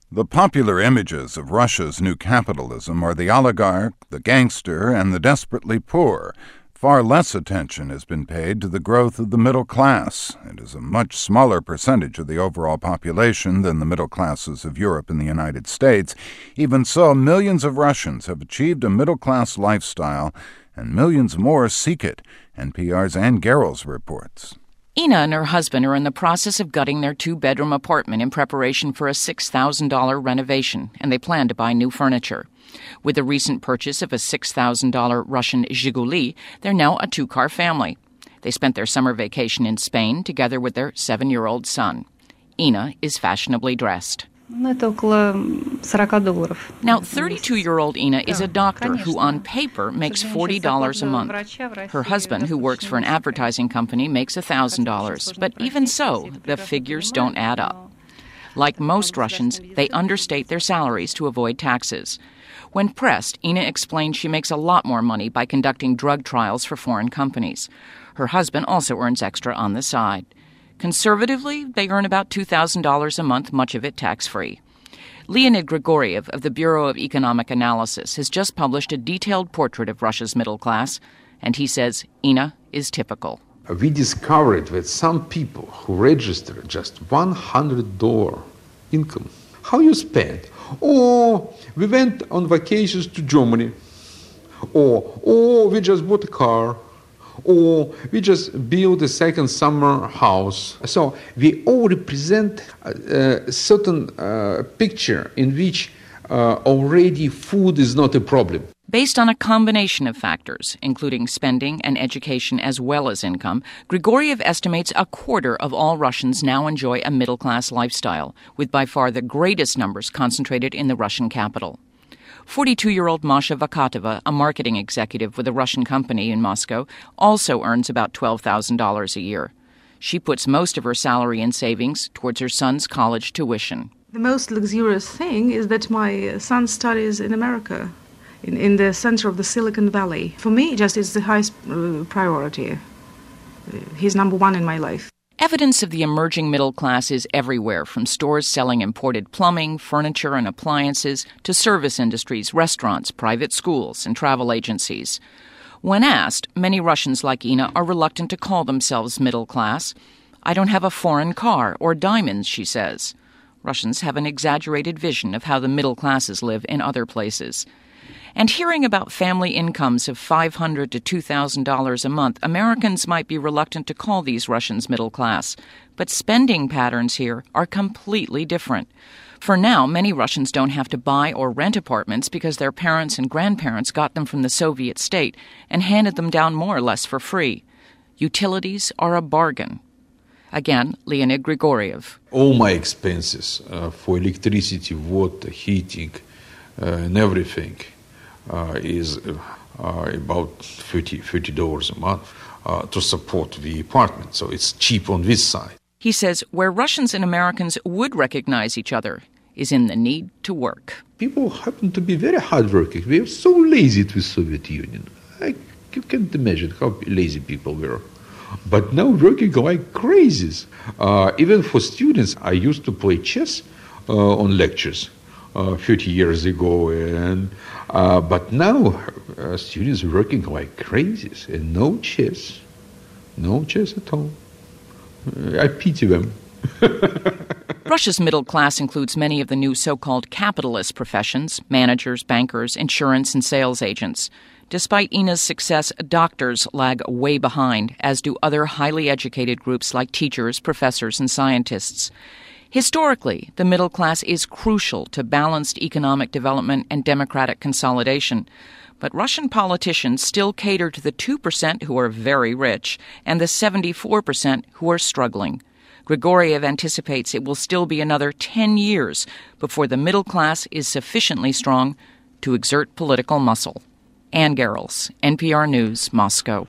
The popular images of Russia's new capitalism are the oligarch, the gangster, and the desperately poor. Far less attention has been paid to the growth of the middle class. It is a much smaller percentage of the overall population than the middle classes of Europe and the United States. Even so, millions of Russians have achieved a middle-class lifestyle, and millions more seek it, NPR's Ann Garrels reports. Ina and her husband are in the process of gutting their two-bedroom apartment in preparation for a $6,000 renovation, and they plan to buy new furniture. With the recent purchase of a $6,000 Russian Zhiguli, they're now a two-car family. They spent their summer vacation in Spain together with their 7-year-old son. Ina is fashionably dressed. Now, 32-year-old Ina is a doctor who on paper makes $40 a month. Her husband, who works for an advertising company, makes $1,000. But even so, the figures don't add up. Like most Russians, they understate their salaries to avoid taxes. When pressed, Ina explained she makes a lot more money by conducting drug trials for foreign companies. Her husband also earns extra on the side. Conservatively, they earn about $2,000 a month, much of it tax-free. Leonid Grigoriev of the Bureau of Economic Analysis has just published a detailed portrait of Russia's middle class, and he says Ina is typical. We discovered that some people who register just $100 income. How you spend? Oh, we went on vacations to Germany. Oh, we just bought a car. Or we just build a second summer house. So we all represent a certain picture in which already food is not a problem. Based on a combination of factors, including spending and education as well as income, Grigoriev estimates a quarter of all Russians now enjoy a middle-class lifestyle, with by far the greatest numbers concentrated in the Russian capital. 42-year-old Masha Vakatova, a marketing executive with a Russian company in Moscow, also earns about $12,000 a year. She puts most of her salary in savings towards her son's college tuition. The most luxurious thing is that my son studies in America, in the center of the Silicon Valley. For me, just it's the highest priority. He's number one in my life. Evidence of the emerging middle class is everywhere, from stores selling imported plumbing, furniture, and appliances to service industries, restaurants, private schools, and travel agencies. When asked, many Russians like Ina are reluctant to call themselves middle class. I don't have a foreign car or diamonds, she says. Russians have an exaggerated vision of how the middle classes live in other places. And hearing about family incomes of $500 to $2,000 a month, Americans might be reluctant to call these Russians middle class. But spending patterns here are completely different. For now, many Russians don't have to buy or rent apartments because their parents and grandparents got them from the Soviet state and handed them down more or less for free. Utilities are a bargain. Again, Leonid Grigoriev. All my expenses for electricity, water, heating, and everything is about $30 a month to support the apartment. So it's cheap on this side. He says where Russians and Americans would recognize each other is in the need to work. People happen to be very hardworking. We were so lazy with the Soviet Union. You can't imagine how lazy people were. But now working like crazies. Even for students, I used to play chess on lectures 30 years ago, but now students are working like crazies, and no chess at all. I pity them. Russia's middle class includes many of the new so-called capitalist professions: managers, bankers, insurance, and sales agents. Despite Ina's success, doctors lag way behind, as do other highly educated groups like teachers, professors, and scientists. Historically, the middle class is crucial to balanced economic development and democratic consolidation. But Russian politicians still cater to the 2% who are very rich and the 74% who are struggling. Grigoriev anticipates it will still be another 10 years before the middle class is sufficiently strong to exert political muscle. Ann Garrels, NPR News, Moscow.